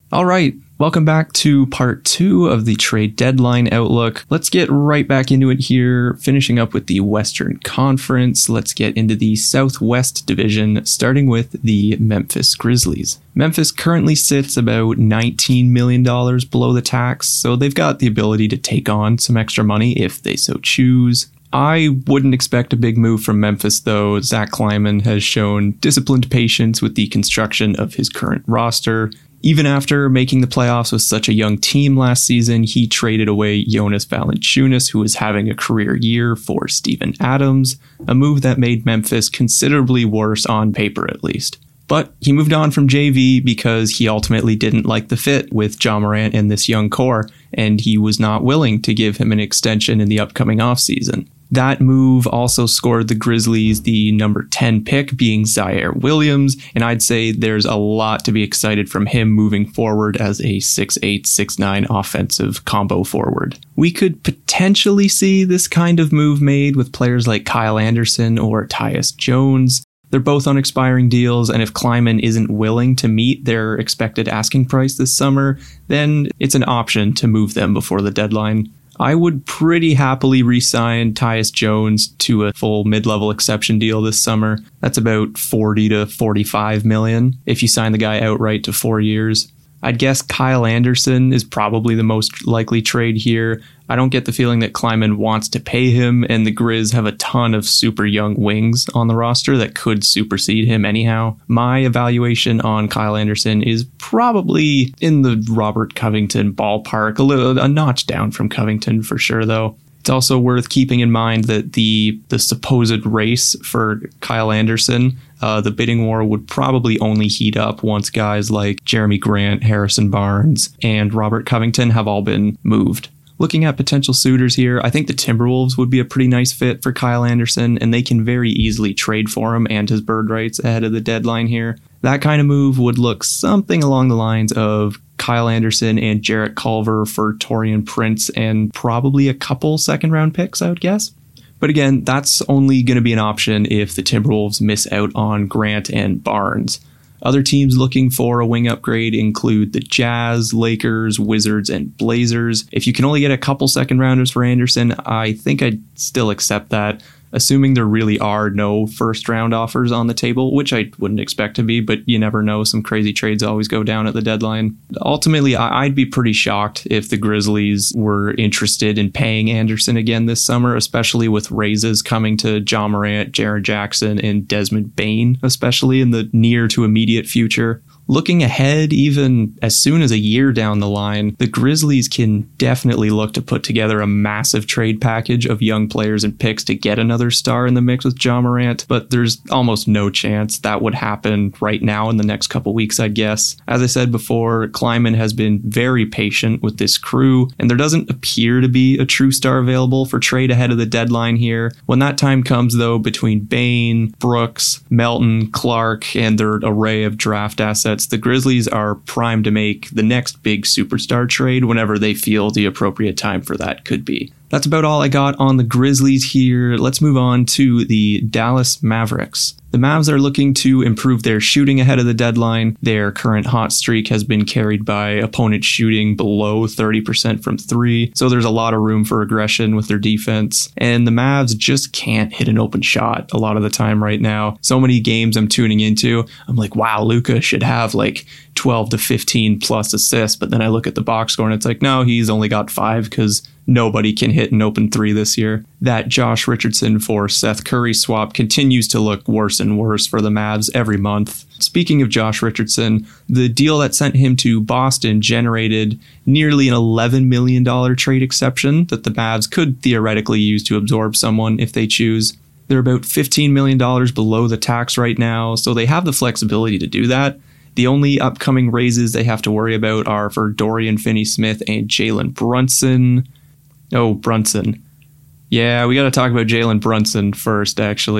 All right, welcome back to part 2 of the trade deadline outlook. Let's get right back into it here, finishing up with the Western Conference. Let's get into the Southwest Division, starting with the Memphis Grizzlies. Memphis currently sits about $19 million below the tax, so they've got the ability to take on some extra money if they so choose. I wouldn't expect a big move from Memphis, though. Zach Kleiman has shown disciplined patience with the construction of his current roster. Even after making the playoffs with such a young team last season, he traded away Jonas Valanciunas, who was having a career year, for Steven Adams, a move that made Memphis considerably worse on paper at least. But he moved on from JV because he ultimately didn't like the fit with Ja Morant and this young core, and he was not willing to give him an extension in the upcoming offseason. That move also scored the Grizzlies the number 10 pick, being Zaire Williams, and I'd say there's a lot to be excited from him moving forward as a 6'8", 6'9" offensive combo forward. We could potentially see this kind of move made with players like Kyle Anderson or Tyus Jones. They're both on expiring deals, and if Kleiman isn't willing to meet their expected asking price this summer, then it's an option to move them before the deadline. I would pretty happily re-sign Tyus Jones to a full mid-level exception deal this summer. That's about $40 to $45 million if you sign the guy outright to 4 years. I'd guess Kyle Anderson is probably the most likely trade here. I don't get the feeling that Kleiman wants to pay him, and the Grizz have a ton of super young wings on the roster that could supersede him anyhow. My evaluation on Kyle Anderson is probably in the Robert Covington ballpark, a notch down from Covington for sure, though. It's also worth keeping in mind that the supposed race for Kyle Anderson, the bidding war would probably only heat up once guys like Jeremy Grant, Harrison Barnes, and Robert Covington have all been moved. Looking at potential suitors here, I think the Timberwolves would be a pretty nice fit for Kyle Anderson, and they can very easily trade for him and his bird rights ahead of the deadline here. That kind of move would look something along the lines of Kyle Anderson and Jarrett Culver for Taurean Prince and probably a couple second-round picks, I would guess. But again, that's only going to be an option if the Timberwolves miss out on Grant and Barnes. Other teams looking for a wing upgrade include the Jazz, Lakers, Wizards, and Blazers. If you can only get a couple second rounders for Anderson, I think I'd still accept that, assuming there really are no first round offers on the table, which I wouldn't expect to be, but you never know. Some crazy trades always go down at the deadline. Ultimately, I'd be pretty shocked if the Grizzlies were interested in paying Anderson again this summer, especially with raises coming to Ja Morant, Jaren Jackson, and Desmond Bane, especially in the near to immediate future. Looking ahead, even as soon as a year down the line, the Grizzlies can definitely look to put together a massive trade package of young players and picks to get another star in the mix with Ja Morant, but there's almost no chance that would happen right now in the next couple weeks, I'd guess. As I said before, Kleiman has been very patient with this crew, and there doesn't appear to be a true star available for trade ahead of the deadline here. When that time comes, though, between Bane, Brooks, Melton, Clark, and their array of draft assets, the Grizzlies are primed to make the next big superstar trade whenever they feel the appropriate time for that could be. That's about all I got on the Grizzlies here. Let's move on to the Dallas Mavericks. The Mavs are looking to improve their shooting ahead of the deadline. Their current hot streak has been carried by opponents shooting below 30% from three, so there's a lot of room for aggression with their defense. And the Mavs just can't hit an open shot a lot of the time right now. So many games I'm tuning into, I'm like, wow, Luka should have like 12 to 15 plus assists, but then I look at the box score and it's like, no, he's only got 5 because nobody can hit an open 3 this year. That Josh Richardson for Seth Curry swap continues to look worse and worse for the Mavs every month. Speaking of Josh Richardson, the deal that sent him to Boston generated nearly an $11 million trade exception that the Mavs could theoretically use to absorb someone if they choose. They're about $15 million below the tax right now, so they have the flexibility to do that. The only upcoming raises they have to worry about are for Dorian Finney-Smith and Jalen Brunson. Oh, Brunson. Yeah, we got to talk about Jalen Brunson first, actually.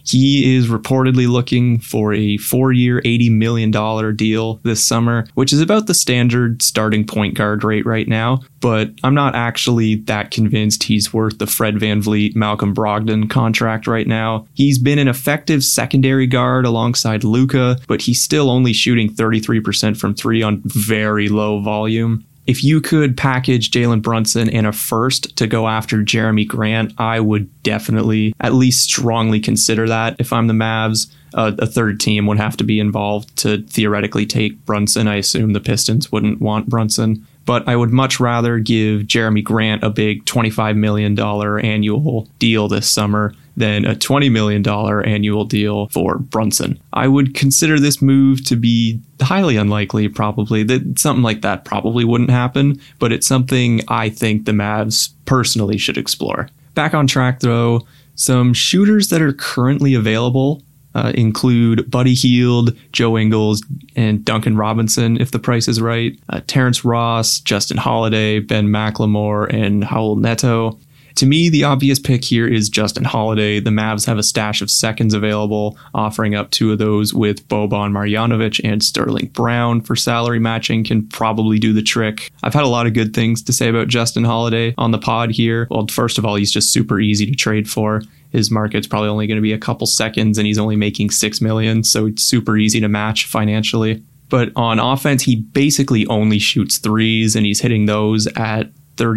He is reportedly looking for a 4-year, $80 million deal this summer, which is about the standard starting point guard rate right now. But I'm not actually that convinced he's worth the Fred VanVleet, Malcolm Brogdon contract right now. He's been an effective secondary guard alongside Luka, but he's still only shooting 33% from three on very low volume. If you could package Jalen Brunson and a first to go after Jeremy Grant, I would definitely at least strongly consider that. If I'm the Mavs, a third team would have to be involved to theoretically take Brunson. I assume the Pistons wouldn't want Brunson. But I would much rather give Jeremy Grant a big $25 million annual deal this summer than a $20 million annual deal for Brunson. I would consider this move to be highly unlikely, probably. That something like that probably wouldn't happen, but it's something I think the Mavs personally should explore. Back on track, though, some shooters that are currently available include Buddy Hield, Joe Ingles, and Duncan Robinson, if the price is right, Terrence Ross, Justin Holiday, Ben McLemore, and Raul Neto. To me, the obvious pick here is Justin Holiday. The Mavs have a stash of seconds available, offering up 2 of those with Boban Marjanovic and Sterling Brown for salary matching can probably do the trick. I've had a lot of good things to say about Justin Holiday on the pod here. Well, first of all, he's just super easy to trade for. His market's probably only going to be a couple seconds and he's only making $6 million, so it's super easy to match financially. But on offense, he basically only shoots threes and he's hitting those at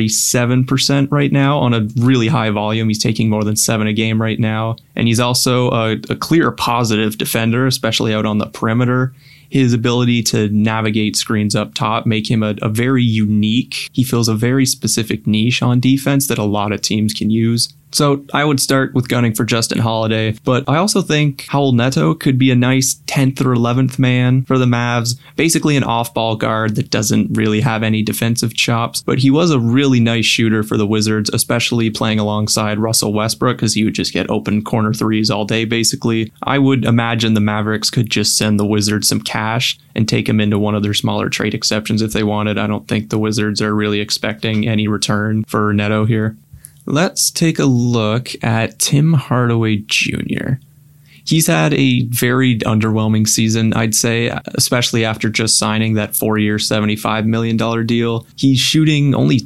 37% right now on a really high volume. He's taking more than 7 a game right now. And he's also a clear positive defender, especially out on the perimeter. His ability to navigate screens up top make him a very unique. He fills a very specific niche on defense that a lot of teams can use. So I would start with gunning for Justin Holiday, but I also think Raul Neto could be a nice 10th or 11th man for the Mavs, basically an off-ball guard that doesn't really have any defensive chops, but he was a really nice shooter for the Wizards, especially playing alongside Russell Westbrook, because he would just get open corner threes all day, basically. I would imagine the Mavericks could just send the Wizards some cash and take him into one of their smaller trade exceptions if they wanted. I don't think the Wizards are really expecting any return for Neto here. Let's take a look at Tim Hardaway Jr. He's had a very underwhelming season, I'd say, especially after just signing that 4-year, $75 million deal. He's shooting only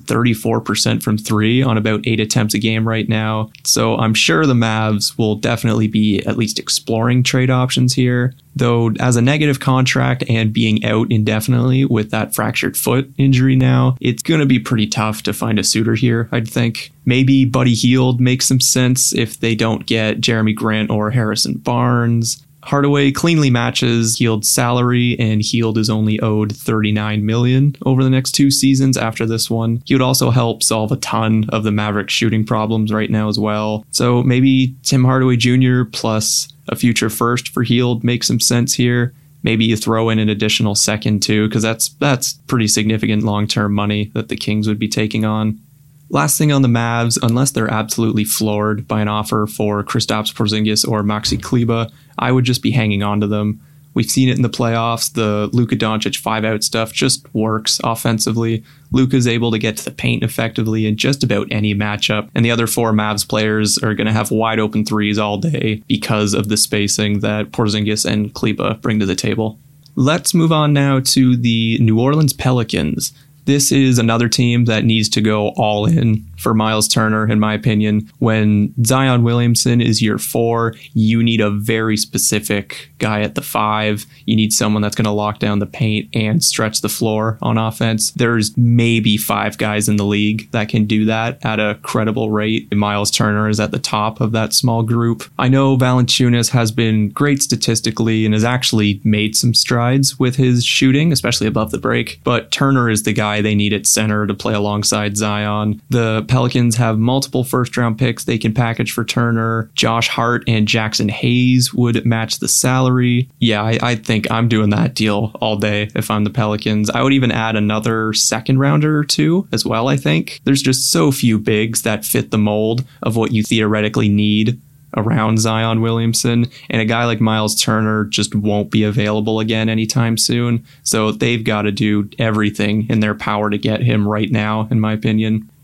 34% from 3 on about 8 attempts a game right now. So I'm sure the Mavs will definitely be at least exploring trade options here. Though as a negative contract and being out indefinitely with that fractured foot injury now, it's going to be pretty tough to find a suitor here, I'd think. Maybe Buddy Hield makes some sense if they don't get Jeremy Grant or Harrison Barnes. Hardaway cleanly matches Hield's salary, and Hield is only owed $39 million over the next 2 seasons after this one. He would also help solve a ton of the Mavericks shooting problems right now as well. So maybe Tim Hardaway Jr. plus a future first for Hield makes some sense here. Maybe you throw in an additional second too, because that's pretty significant long-term money that the Kings would be taking on. Last thing on the Mavs, unless they're absolutely floored by an offer for Kristaps Porzingis or Maxi Kleber, I would just be hanging on to them. We've seen it in the playoffs. The Luka Doncic 5-out stuff just works offensively. Luka's able to get to the paint effectively in just about any matchup, and the other 4 Mavs players are going to have wide open threes all day because of the spacing that Porzingis and Kleber bring to the table. Let's move on now to the New Orleans Pelicans. This is another team that needs to go all in for Miles Turner, in my opinion. When Zion Williamson is your 4, you need a very specific guy at the 5. You need someone that's going to lock down the paint and stretch the floor on offense. There's maybe 5 guys in the league that can do that at a credible rate. Miles Turner is at the top of that small group. I know Valanciunas has been great statistically and has actually made some strides with his shooting, especially above the break, but Turner is the guy they need at center to play alongside Zion. The Pelicans have multiple first-round picks they can package for Turner. Josh Hart and Jackson Hayes would match the salary. Yeah, I think I'm doing that deal all day if I'm the Pelicans. I would even add another second-rounder or 2 as well, I think. There's just so few bigs that fit the mold of what you theoretically need around Zion Williamson, and a guy like Miles Turner just won't be available again anytime soon. So they've got to do everything in their power to get him right now, in my opinion.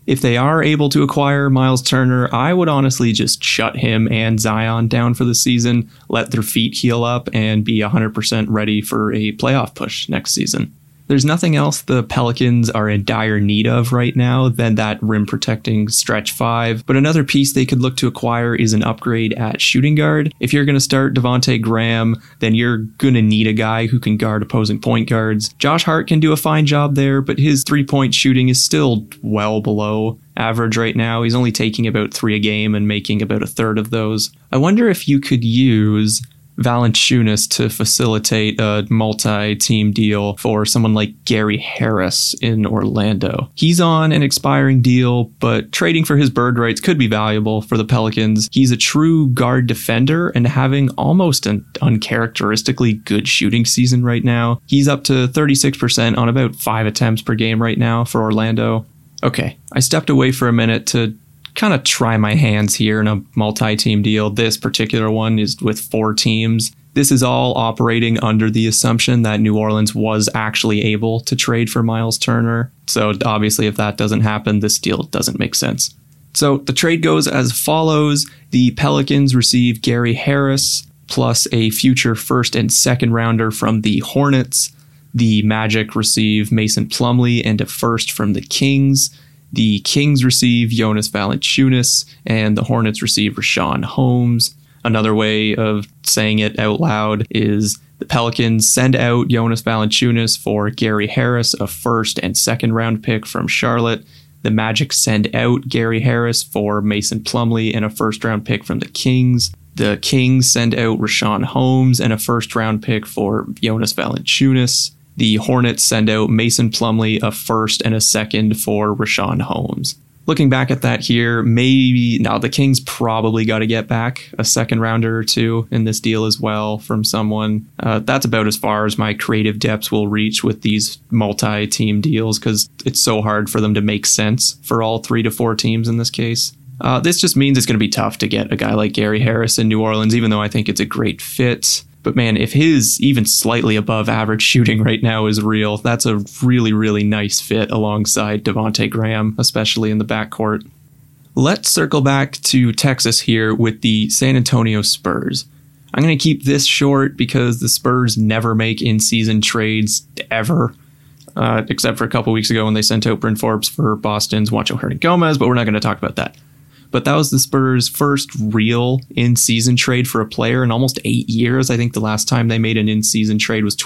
If they are able to acquire Miles Turner, I would honestly just shut him and Zion down for the season, let their feet heal up, and be 100% ready for a playoff push next season. There's nothing else the Pelicans are in dire need of right now than that rim-protecting stretch five, but another piece they could look to acquire is an upgrade at shooting guard. If you're going to start Devontae Graham, then you're going to need a guy who can guard opposing point guards. Josh Hart can do a fine job there, but his three-point shooting is still well below average right now. He's only taking about 3 a game and making about a third of those. I wonder if you could use Valanciunas to facilitate a multi-team deal for someone like Gary Harris in Orlando. He's on an expiring deal, but trading for his bird rights could be valuable for the Pelicans. He's a true guard defender and having almost an uncharacteristically good shooting season right now. He's up to 36% on about 5 attempts per game right now for Orlando. Okay, I stepped away for a minute to kind of try my hands here in a multi-team deal. This particular one is with 4 teams. This is all operating under the assumption that New Orleans was actually able to trade for Miles Turner. So obviously if that doesn't happen, this deal doesn't make sense. So the trade goes as follows. The Pelicans receive Gary Harris plus a future first and second rounder from the Hornets. The Magic receive Mason Plumlee and a first from the Kings. The Kings receive Jonas Valanciunas, and the Hornets receive Richaun Holmes. Another way of saying it out loud is the Pelicans send out Jonas Valanciunas for Gary Harris, a first and second round pick from Charlotte. The Magic send out Gary Harris for Mason Plumlee and a first round pick from the Kings. The Kings send out Richaun Holmes and a first round pick for Jonas Valanciunas. The Hornets send out Mason Plumlee, a first and a second for Richaun Holmes. Looking back at that here, the Kings probably got to get back a second rounder or two in this deal as well from someone. That's about as far as my creative depths will reach with these multi-team deals because it's so hard for them to make sense for all 3 to 4 teams in this case. This just means it's going to be tough to get a guy like Gary Harris in New Orleans, even though I think it's a great fit. But man, if his even slightly above average shooting right now is real, that's a really, really nice fit alongside Devontae Graham, especially in the backcourt. Let's circle back to Texas here with the San Antonio Spurs. I'm going to keep this short because the Spurs never make in-season trades ever, except for a couple weeks ago when they sent out Bryn Forbes for Boston's Juancho Hernangomez, but we're not going to talk about that. But that was the Spurs' first real in-season trade for a player in almost 8 years. I think the last time they made an in-season trade was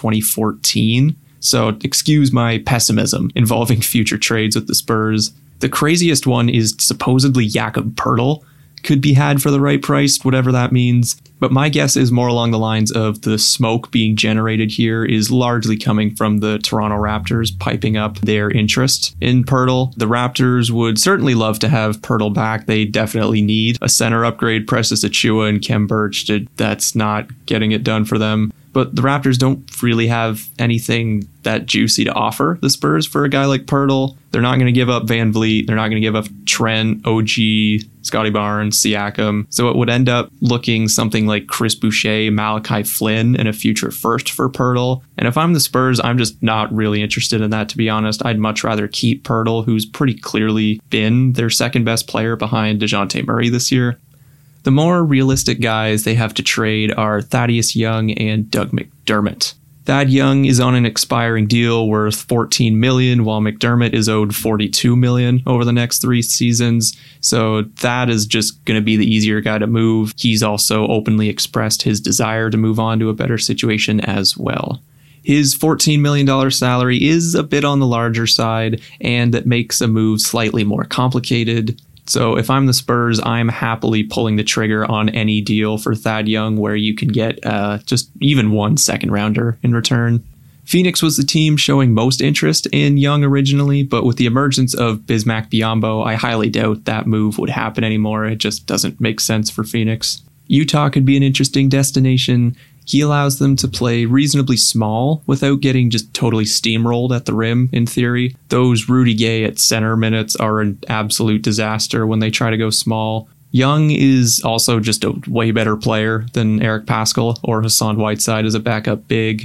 2014. So excuse my pessimism involving future trades with the Spurs. The craziest one is supposedly Jakob Poeltl could be had for the right price, whatever that means. But my guess is more along the lines of the smoke being generated here is largely coming from the Toronto Raptors piping up their interest in Poeltl. The Raptors would certainly love to have Poeltl back. They definitely need a center upgrade. Precious Achiuwa and Khem Birch, that's not getting it done for them. But the Raptors don't really have anything that juicy to offer the Spurs for a guy like Poeltl. They're not going to give up Van Vliet. They're not going to give up Trent, OG, Scotty Barnes, Siakam. So it would end up looking something like Chris Boucher, Malachi Flynn, and a future first for Poeltl. And if I'm the Spurs, I'm just not really interested in that, to be honest. I'd much rather keep Poeltl, who's pretty clearly been their second best player behind DeJounte Murray this year. The more realistic guys they have to trade are Thaddeus Young and Doug McDermott. Thad Young is on an expiring deal worth $14 million, while McDermott is owed $42 million over the next 3 seasons. So Thad is just going to be the easier guy to move. He's also openly expressed his desire to move on to a better situation as well. His $14 million salary is a bit on the larger side, and that makes a move slightly more complicated. So if I'm the Spurs, I'm happily pulling the trigger on any deal for Thad Young where you can get just even 1 second rounder in return. Phoenix was the team showing most interest in Young originally, but with the emergence of Bismack Biyombo, I highly doubt that move would happen anymore. It just doesn't make sense for Phoenix. Utah could be an interesting destination. He allows them to play reasonably small without getting just totally steamrolled at the rim, in theory. Those Rudy Gay at center minutes are an absolute disaster when they try to go small. Young is also just a way better player than Eric Paschall or Hassan Whiteside as a backup big.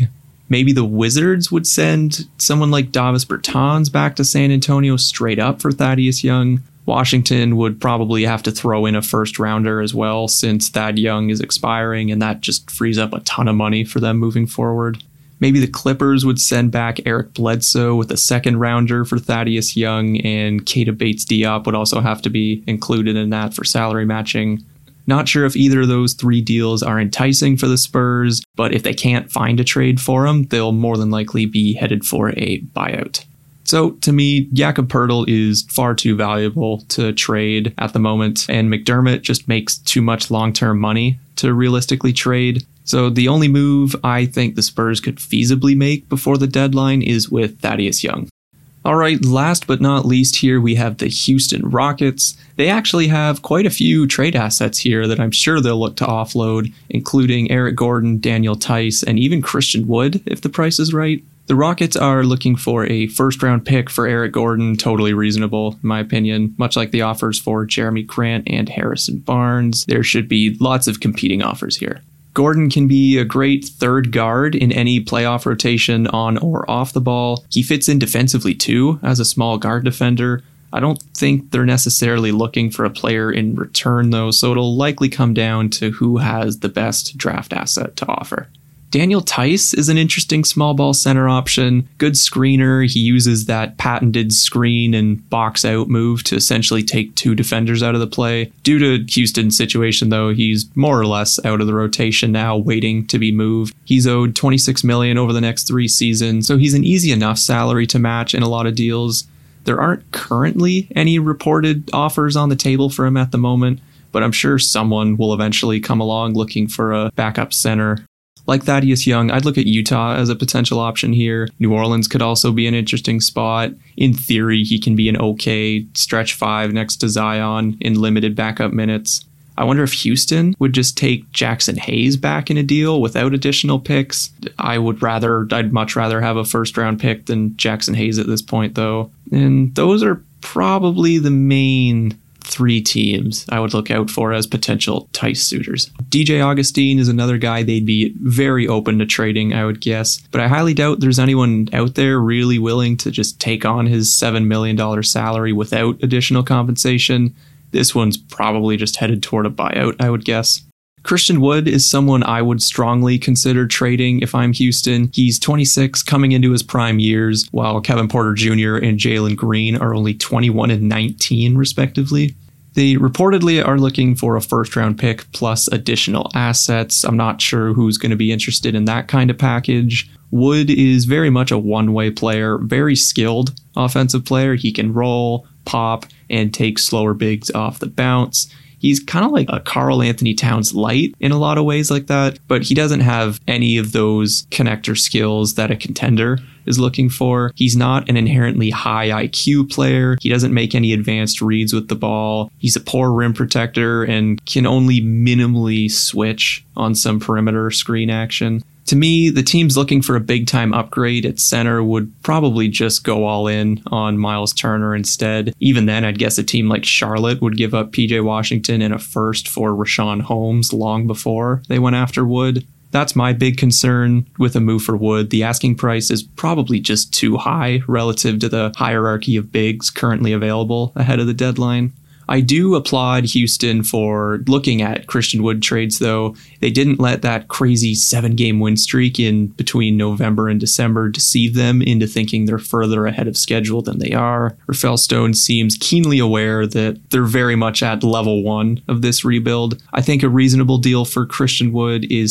Maybe the Wizards would send someone like Davis Bertans back to San Antonio straight up for Thaddeus Young. Washington would probably have to throw in a first rounder as well, since Thad Young is expiring, and that just frees up a ton of money for them moving forward. Maybe the Clippers would send back Eric Bledsoe with a second rounder for Thaddeus Young, and Keita Bates-Diop would also have to be included in that for salary matching. Not sure if either of those three deals are enticing for the Spurs, but if they can't find a trade for them, they'll more than likely be headed for a buyout. So to me, Jakob Poeltl is far too valuable to trade at the moment, and McDermott just makes too much long-term money to realistically trade. So the only move I think the Spurs could feasibly make before the deadline is with Thaddeus Young. All right, last but not least here, we have the Houston Rockets. They actually have quite a few trade assets here that I'm sure they'll look to offload, including Eric Gordon, Daniel Tice, and even Christian Wood, if the price is right. The Rockets are looking for a first-round pick for Eric Gordon, totally reasonable, in my opinion. Much like the offers for Jeremy Grant and Harrison Barnes, there should be lots of competing offers here. Gordon can be a great third guard in any playoff rotation on or off the ball. He fits in defensively too as a small guard defender. I don't think they're necessarily looking for a player in return though, so it'll likely come down to who has the best draft asset to offer. Daniel Tice is an interesting small ball center option. Good screener. He uses that patented screen and box out move to essentially take two defenders out of the play. Due to Houston's situation though, he's more or less out of the rotation now, waiting to be moved. He's owed $26 million over the next 3 seasons, so he's an easy enough salary to match in a lot of deals. There aren't currently any reported offers on the table for him at the moment, but I'm sure someone will eventually come along looking for a backup center. Like Thaddeus Young, I'd look at Utah as a potential option here. New Orleans could also be an interesting spot. In theory, he can be an okay stretch 5 next to Zion in limited backup minutes. I wonder if Houston would just take Jackson Hayes back in a deal without additional picks. I'd much rather have a first round pick than Jackson Hayes at this point though. And those are probably the main 3 teams I would look out for as potential Tice suitors. DJ Augustine is another guy they'd be very open to trading, I would guess, but I highly doubt there's anyone out there really willing to just take on his $7 million salary without additional compensation. This one's probably just headed toward a buyout, I would guess. Christian Wood is someone I would strongly consider trading if I'm Houston. He's 26, coming into his prime years, while Kevin Porter Jr. and Jalen Green are only 21 and 19, respectively. They reportedly are looking for a first-round pick plus additional assets. I'm not sure who's going to be interested in that kind of package. Wood is very much a one-way player, very skilled offensive player. He can roll, pop, and take slower bigs off the bounce. He's kind of like a Karl Anthony Towns light in a lot of ways like that, but he doesn't have any of those connector skills that a contender is looking for. He's not an inherently high IQ player. He doesn't make any advanced reads with the ball. He's a poor rim protector and can only minimally switch on some perimeter screen action. To me, the teams looking for a big-time upgrade at center would probably just go all in on Miles Turner instead. Even then, I'd guess a team like Charlotte would give up PJ Washington and a first for Richaun Holmes long before they went after Wood. That's my big concern with a move for Wood. The asking price is probably just too high relative to the hierarchy of bigs currently available ahead of the deadline. I do applaud Houston for looking at Christian Wood trades, though. They didn't let that crazy 7-game win streak in between November and December deceive them into thinking they're further ahead of schedule than they are. Rafael Stone seems keenly aware that they're very much at level 1 of this rebuild. I think a reasonable deal for Christian Wood is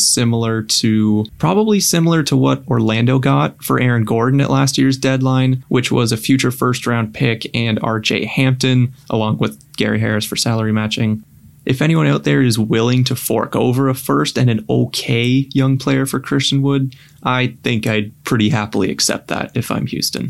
probably similar to what Orlando got for Aaron Gordon at last year's deadline, which was a future first-round pick and RJ Hampton, along with Gary Harris for salary matching. If anyone out there is willing to fork over a first and an okay young player for Christian Wood, I think I'd pretty happily accept that if I'm Houston.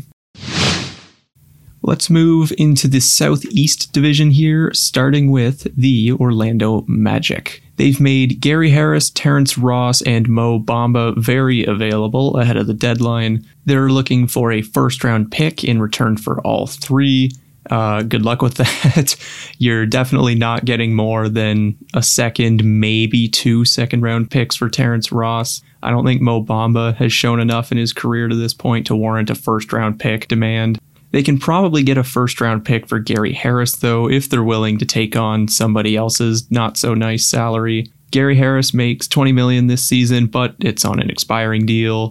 Let's move into the Southeast Division here, starting with the Orlando Magic. They've made Gary Harris, Terrence Ross, and Mo Bamba very available ahead of the deadline. They're looking for a first-round pick in return for all 3. Good luck with that. You're definitely not getting more than a second, maybe 2 second-round picks for Terrence Ross. I don't think Mo Bamba has shown enough in his career to this point to warrant a first-round pick demand. They can probably get a first-round pick for Gary Harris, though, if they're willing to take on somebody else's not-so-nice salary. Gary Harris makes $20 million this season, but it's on an expiring deal.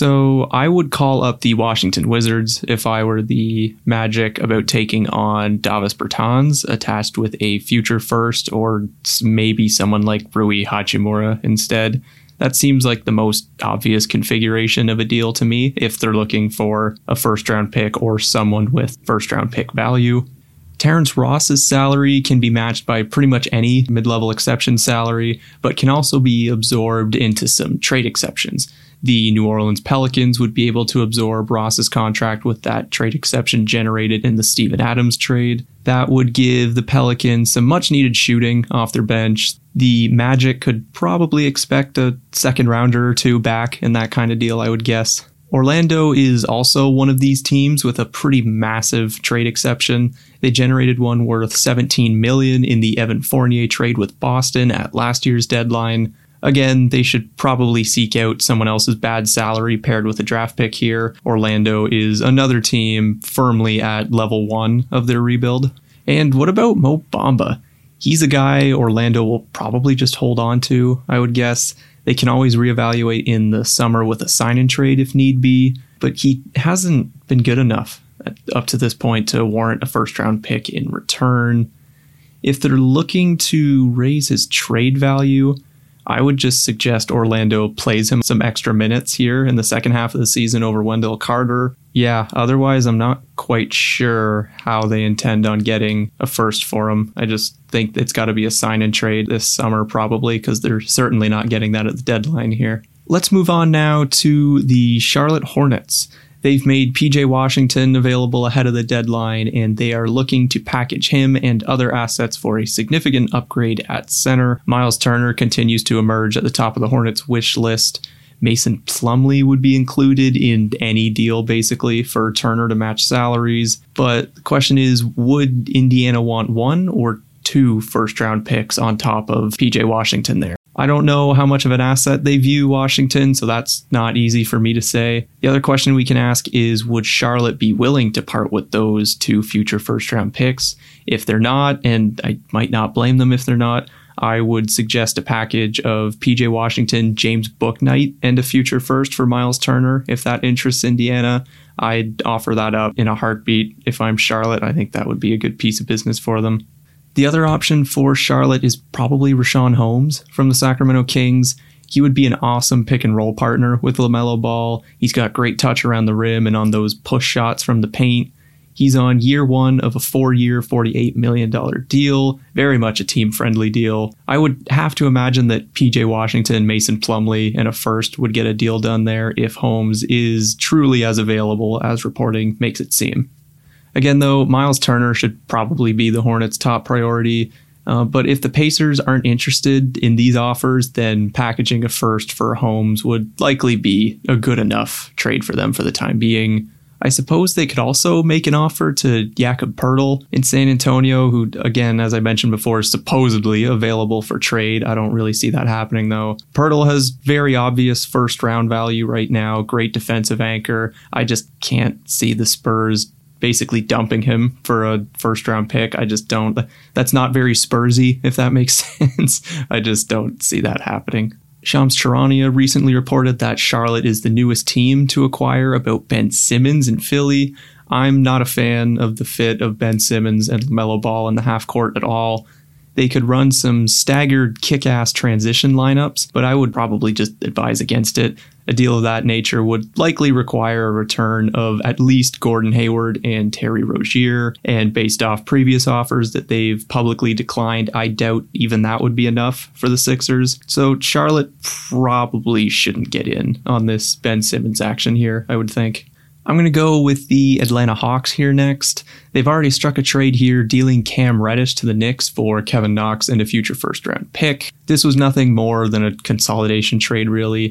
So I would call up the Washington Wizards if I were the Magic about taking on Davis Bertans attached with a future first, or maybe someone like Rui Hachimura instead. That seems like the most obvious configuration of a deal to me if they're looking for a first-round pick or someone with first-round pick value. Terrence Ross's salary can be matched by pretty much any mid-level exception salary, but can also be absorbed into some trade exceptions. The New Orleans Pelicans would be able to absorb Ross's contract with that trade exception generated in the Steven Adams trade. That would give the Pelicans some much-needed shooting off their bench. The Magic could probably expect a second rounder or two back in that kind of deal, I would guess. Orlando is also one of these teams with a pretty massive trade exception. They generated one worth $17 million in the Evan Fournier trade with Boston at last year's deadline. Again, they should probably seek out someone else's bad salary paired with a draft pick here. Orlando is another team firmly at level 1 of their rebuild. And what about Mo Bamba? He's a guy Orlando will probably just hold on to, I would guess. They can always reevaluate in the summer with a sign-and trade if need be, but he hasn't been good enough up to this point to warrant a first-round pick in return. If they're looking to raise his trade value, I would just suggest Orlando plays him some extra minutes here in the second half of the season over Wendell Carter. Yeah, otherwise I'm not quite sure how they intend on getting a first for him. I just think it's got to be a sign and trade this summer probably, because they're certainly not getting that at the deadline here. Let's move on now to the Charlotte Hornets. They've made PJ Washington available ahead of the deadline, and they are looking to package him and other assets for a significant upgrade at center. Miles Turner continues to emerge at the top of the Hornets wish list. Mason Plumlee would be included in any deal, basically, for Turner to match salaries. But the question is, would Indiana want 1 or 2 first-round picks on top of PJ Washington there? I don't know how much of an asset they view Washington, so that's not easy for me to say. The other question we can ask is, would Charlotte be willing to part with those 2 future first-round picks? If they're not, and I might not blame them if they're not, I would suggest a package of PJ Washington, James Bouknight, and a future first for Miles Turner. If that interests Indiana, I'd offer that up in a heartbeat. If I'm Charlotte, I think that would be a good piece of business for them. The other option for Charlotte is probably Richaun Holmes from the Sacramento Kings. He would be an awesome pick-and-roll partner with LaMelo Ball. He's got great touch around the rim and on those push shots from the paint. He's on year 1 of a 4-year, $48 million deal. Very much a team-friendly deal. I would have to imagine that PJ Washington, Mason Plumlee, and a first would get a deal done there if Holmes is truly as available as reporting makes it seem. Again, though, Miles Turner should probably be the Hornets' top priority. But if the Pacers aren't interested in these offers, then packaging a first for Holmes would likely be a good enough trade for them for the time being. I suppose they could also make an offer to Jakob Poeltl in San Antonio, who, again, as I mentioned before, is supposedly available for trade. I don't really see that happening, though. Poeltl has very obvious first-round value right now, great defensive anchor. I just can't see the Spurs basically dumping him for a first-round pick. I just don't. That's not very Spursy, if that makes sense. I just don't see that happening. Shams Charania recently reported that Charlotte is the newest team to acquire about Ben Simmons in Philly. I'm not a fan of the fit of Ben Simmons and LaMelo Ball in the half court at all. They could run some staggered kick-ass transition lineups, but I would probably just advise against it. A deal of that nature would likely require a return of at least Gordon Hayward and Terry Rozier, and based off previous offers that they've publicly declined, I doubt even that would be enough for the Sixers. So Charlotte probably shouldn't get in on this Ben Simmons action here, I would think. I'm going to go with the Atlanta Hawks here next. They've already struck a trade here, dealing Cam Reddish to the Knicks for Kevin Knox and a future first-round pick. This was nothing more than a consolidation trade, really.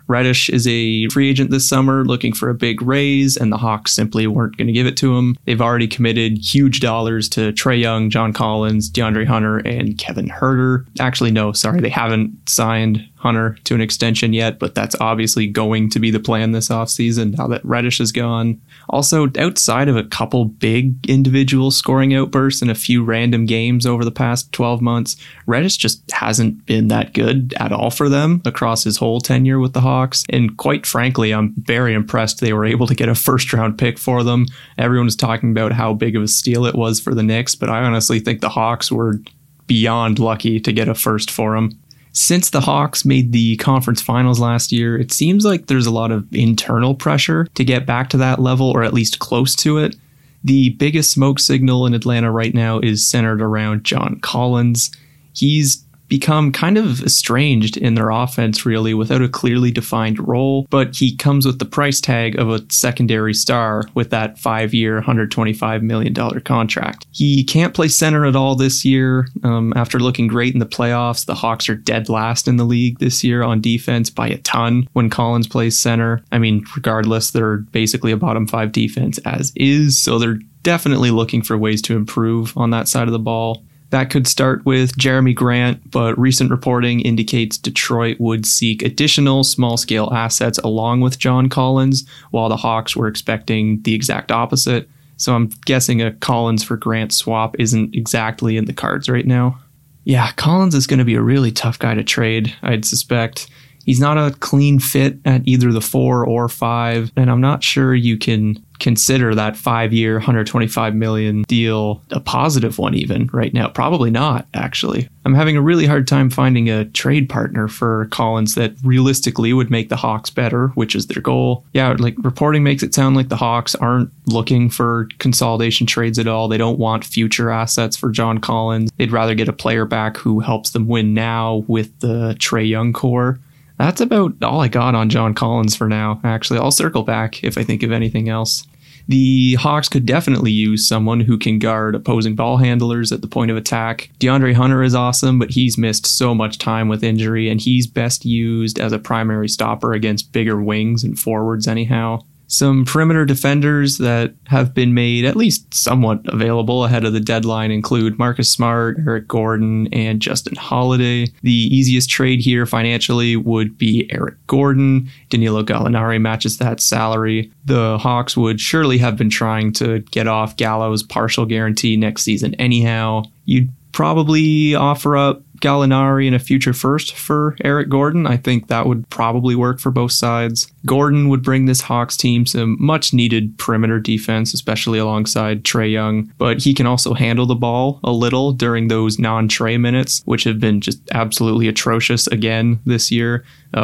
Reddish is a free agent this summer looking for a big raise, and the Hawks simply weren't going to give it to him. They've already committed huge dollars to Trae Young, John Collins, DeAndre Hunter, and Kevin Huerter. Actually, no, sorry, they haven't signed Hunter to an extension yet, but that's obviously going to be the plan this offseason now that Reddish is gone. Also, outside of a couple big individual scoring outbursts in a few random games over the past 12 months, Reddish just hasn't been that good at all for them across his whole tenure with the Hawks. And quite frankly, I'm very impressed they were able to get a first-round pick for them. Everyone was talking about how big of a steal it was for the Knicks, but I honestly think the Hawks were beyond lucky to get a first for him. Since the Hawks made the conference finals last year, it seems like there's a lot of internal pressure to get back to that level, or at least close to it. The biggest smoke signal in Atlanta right now is centered around John Collins. He's become kind of estranged in their offense, really, without a clearly defined role, but he comes with the price tag of a secondary star with that 5-year, $125 million contract. He can't play center at all this year. After looking great in the playoffs, the Hawks are dead last in the league this year on defense by a ton when Collins plays center. I mean, regardless, they're basically a bottom 5 defense as is, so they're definitely looking for ways to improve on that side of the ball. That could start with Jeremy Grant, but recent reporting indicates Detroit would seek additional small-scale assets along with John Collins, while the Hawks were expecting the exact opposite. So I'm guessing a Collins for Grant swap isn't exactly in the cards right now. Yeah, Collins is going to be a really tough guy to trade, I'd suspect. He's not a clean fit at either the 4 or 5, and I'm not sure you can consider that 5-year, $125 million deal a positive one even right now. Probably not, actually. I'm having a really hard time finding a trade partner for Collins that realistically would make the Hawks better, which is their goal. Yeah, like reporting makes it sound like the Hawks aren't looking for consolidation trades at all. They don't want future assets for John Collins. They'd rather get a player back who helps them win now with the Trae Young core. That's about all I got on John Collins for now, actually. I'll circle back if I think of anything else. The Hawks could definitely use someone who can guard opposing ball handlers at the point of attack. DeAndre Hunter is awesome, but he's missed so much time with injury, and he's best used as a primary stopper against bigger wings and forwards anyhow. Some perimeter defenders that have been made at least somewhat available ahead of the deadline include Marcus Smart, Eric Gordon, and Justin Holiday. The easiest trade here financially would be Eric Gordon. Danilo Gallinari matches that salary. The Hawks would surely have been trying to get off Gallo's partial guarantee next season anyhow. You'd probably offer up Gallinari and a future first for Eric Gordon. I think that would probably work for both sides. Gordon would bring this Hawks team some much needed perimeter defense, especially alongside Trae Young, but he can also handle the ball a little during those non-Trae minutes, which have been just absolutely atrocious again this year.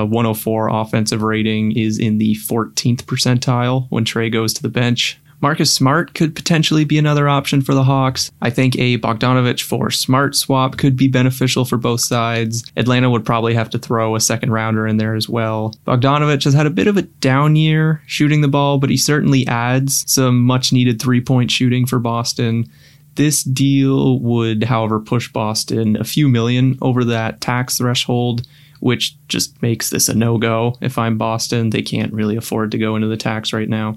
104 offensive rating is in the 14th percentile when Trae goes to the bench. Marcus Smart could potentially be another option for the Hawks. I think a Bogdanovich for Smart swap could be beneficial for both sides. Atlanta would probably have to throw a second rounder in there as well. Bogdanovich has had a bit of a down year shooting the ball, but he certainly adds some much needed 3-point shooting for Boston. This deal would, however, push Boston a few million over that tax threshold, which just makes this a no-go. If I'm Boston, they can't really afford to go into the tax right now.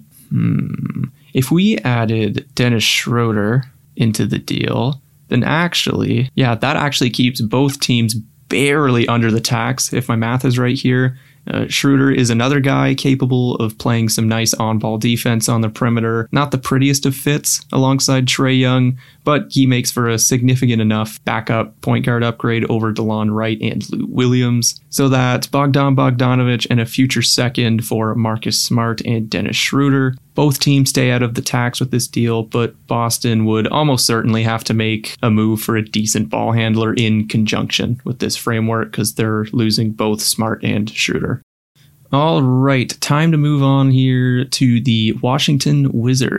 If we added Dennis Schroeder into the deal, then that actually keeps both teams barely under the tax, if my math is right here. Schroeder is another guy capable of playing some nice on-ball defense on the perimeter. Not the prettiest of fits alongside Trae Young, but he makes for a significant enough backup point guard upgrade over DeLon Wright and Lou Williams. So that's Bogdanovich and a future second for Marcus Smart and Dennis Schroeder. Both teams stay out of the tax with this deal, but Boston would almost certainly have to make a move for a decent ball handler in conjunction with this framework because they're losing both Smart and Schroeder. All right, time to move on here to the Washington Wizards.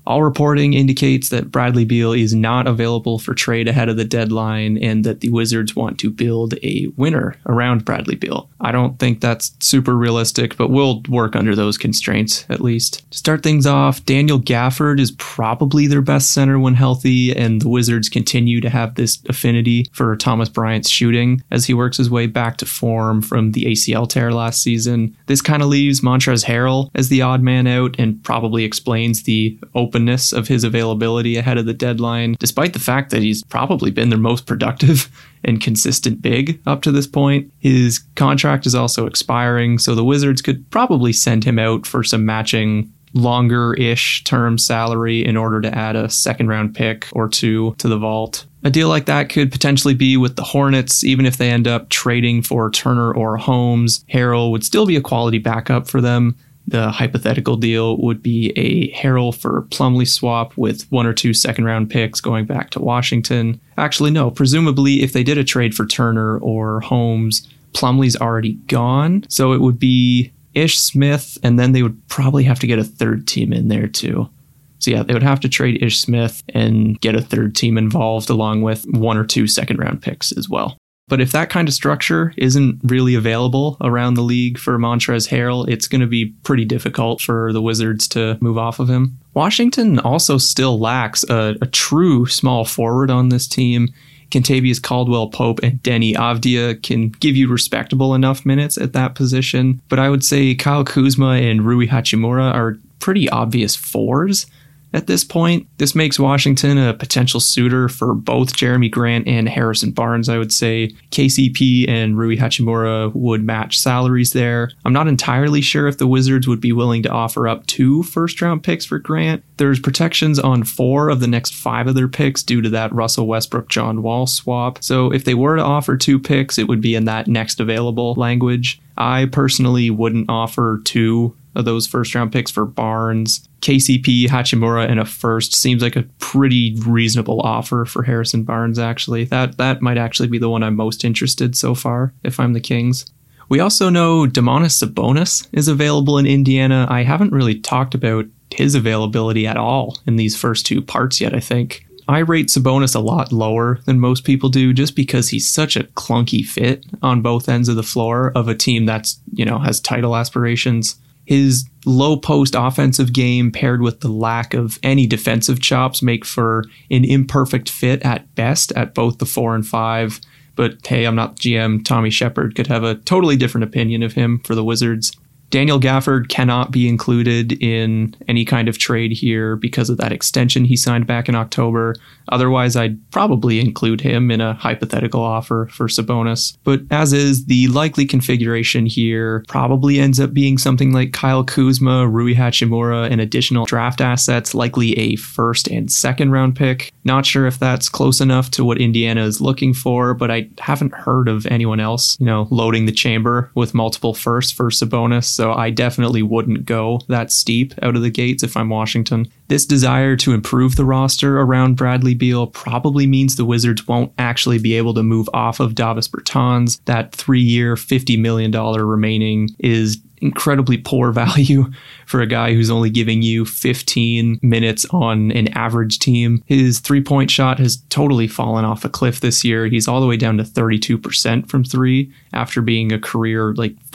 All reporting indicates that Bradley Beal is not available for trade ahead of the deadline and that the Wizards want to build a winner around Bradley Beal. I don't think that's super realistic, but we'll work under those constraints at least. To start things off, Daniel Gafford is probably their best center when healthy, and the Wizards continue to have this affinity for Thomas Bryant's shooting as he works his way back to form from the ACL tear last season. This kind of leaves Montrezl Harrell as the odd man out and probably explains the openness of his availability ahead of the deadline, despite the fact that he's probably been their most productive and consistent big up to this point. His contract is also expiring, so the Wizards could probably send him out for some matching longer-ish term salary in order to add a second-round pick or two to the vault. A deal like that could potentially be with the Hornets, even if they end up trading for Turner or Holmes. Harrell would still be a quality backup for them. The hypothetical deal would be a Harrell for Plumlee swap with 1 or 2 second-round picks going back to Washington. Actually, no. Presumably, if they did a trade for Turner or Holmes, Plumlee's already gone, so it would be Ish Smith, and then they would probably have to get a third team in there too. So yeah, they would have to trade Ish Smith and get a third team involved along with 1 or 2 second-round picks as well. But if that kind of structure isn't really available around the league for Montrezl Harrell, it's going to be pretty difficult for the Wizards to move off of him. Washington also still lacks a true small forward on this team. Kentavious Caldwell-Pope and Deni Avdija can give you respectable enough minutes at that position, but I would say Kyle Kuzma and Rui Hachimura are pretty obvious fours at this point. This makes Washington a potential suitor for both Jeremy Grant and Harrison Barnes, I would say. KCP and Rui Hachimura would match salaries there. I'm not entirely sure if the Wizards would be willing to offer up 2 first-round picks for Grant. There's protections on 4 of the next 5 of their picks due to that Russell Westbrook-John Wall swap. So if they were to offer 2 picks, it would be in that next available language. I personally wouldn't offer 2 of those first-round picks for Barnes. KCP, Hachimura, and a first seems like a pretty reasonable offer for Harrison Barnes, actually. That might actually be the one I'm most interested so far, if I'm the Kings. We also know Domantas Sabonis is available in Indiana. I haven't really talked about his availability at all in these first 2 parts yet, I think. I rate Sabonis a lot lower than most people do just because he's such a clunky fit on both ends of the floor of a team that's, has title aspirations. His low post offensive game paired with the lack of any defensive chops make for an imperfect fit at best at both the 4 and 5. But hey, I'm not the GM. Tommy Shepard could have a totally different opinion of him for the Wizards. Daniel Gafford cannot be included in any kind of trade here because of that extension he signed back in October. Otherwise, I'd probably include him in a hypothetical offer for Sabonis. But as is, the likely configuration here probably ends up being something like Kyle Kuzma, Rui Hachimura, and additional draft assets, likely a first and second round pick. Not sure if that's close enough to what Indiana is looking for, but I haven't heard of anyone else, loading the chamber with multiple firsts for Sabonis. So I definitely wouldn't go that steep out of the gates if I'm Washington. This desire to improve the roster around Bradley Beal probably means the Wizards won't actually be able to move off of Davis Bertans. That 3-year, $50 million remaining is incredibly poor value for a guy who's only giving you 15 minutes on an average team. His 3-point shot has totally fallen off a cliff this year. He's all the way down to 32% from 3 after being a career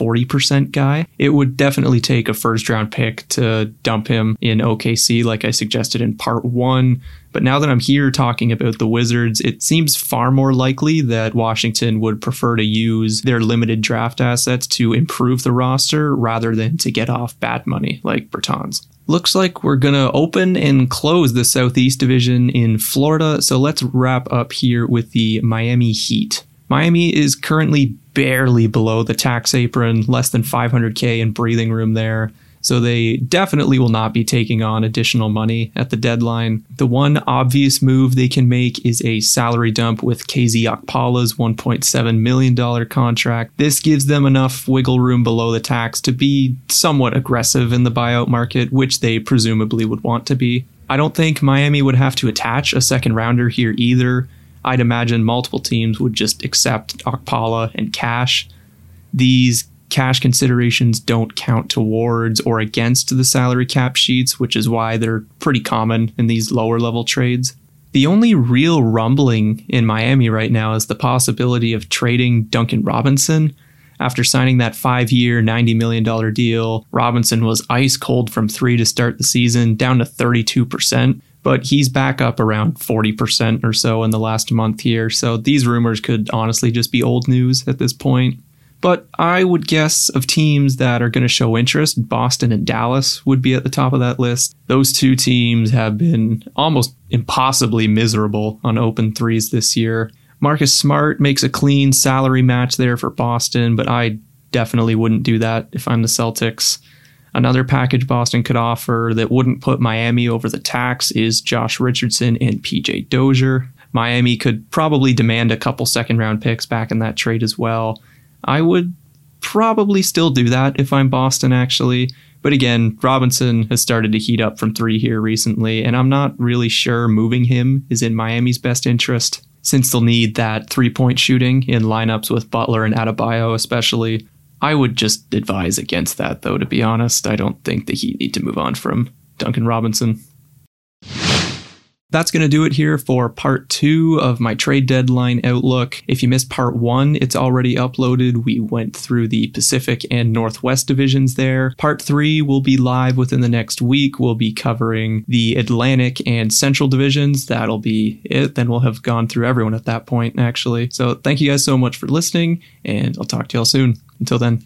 40% guy. It would definitely take a first round pick to dump him in OKC like I suggested in part 1. But now that I'm here talking about the Wizards, it seems far more likely that Washington would prefer to use their limited draft assets to improve the roster rather than to get off bad money like Bertans. Looks like we're going to open and close the Southeast Division in Florida, so let's wrap up here with the Miami Heat. Miami is currently barely below the tax apron, less than $500K in breathing room there. So they definitely will not be taking on additional money at the deadline. The one obvious move they can make is a salary dump with KZ Okpala's $1.7 million contract. This gives them enough wiggle room below the tax to be somewhat aggressive in the buyout market, which they presumably would want to be. I don't think Miami would have to attach a second rounder here either. I'd imagine multiple teams would just accept Okpala and cash. These cash considerations don't count towards or against the salary cap sheets, which is why they're pretty common in these lower level trades. The only real rumbling in Miami right now is the possibility of trading Duncan Robinson. After signing that 5-year, $90 million deal, Robinson was ice cold from 3 to start the season, down to 32%, but he's back up around 40% or so in the last month here, so these rumors could honestly just be old news at this point. But I would guess of teams that are going to show interest, Boston and Dallas would be at the top of that list. Those two teams have been almost impossibly miserable on open threes this year. Marcus Smart makes a clean salary match there for Boston, but I definitely wouldn't do that if I'm the Celtics. Another package Boston could offer that wouldn't put Miami over the tax is Josh Richardson and PJ Dozier. Miami could probably demand a couple second-round picks back in that trade as well. I would probably still do that if I'm Boston, actually. But again, Robinson has started to heat up from 3 here recently, and I'm not really sure moving him is in Miami's best interest, since they'll need that 3-point shooting in lineups with Butler and Adebayo especially. I would just advise against that, though, to be honest. I don't think the Heat need to move on from Duncan Robinson. That's going to do it here for part 2 of my trade deadline outlook. If you missed part 1, it's already uploaded. We went through the Pacific and Northwest divisions there. Part 3 will be live within the next week. We'll be covering the Atlantic and Central divisions. That'll be it. Then we'll have gone through everyone at that point, actually. So thank you guys so much for listening, and I'll talk to y'all soon. Until then.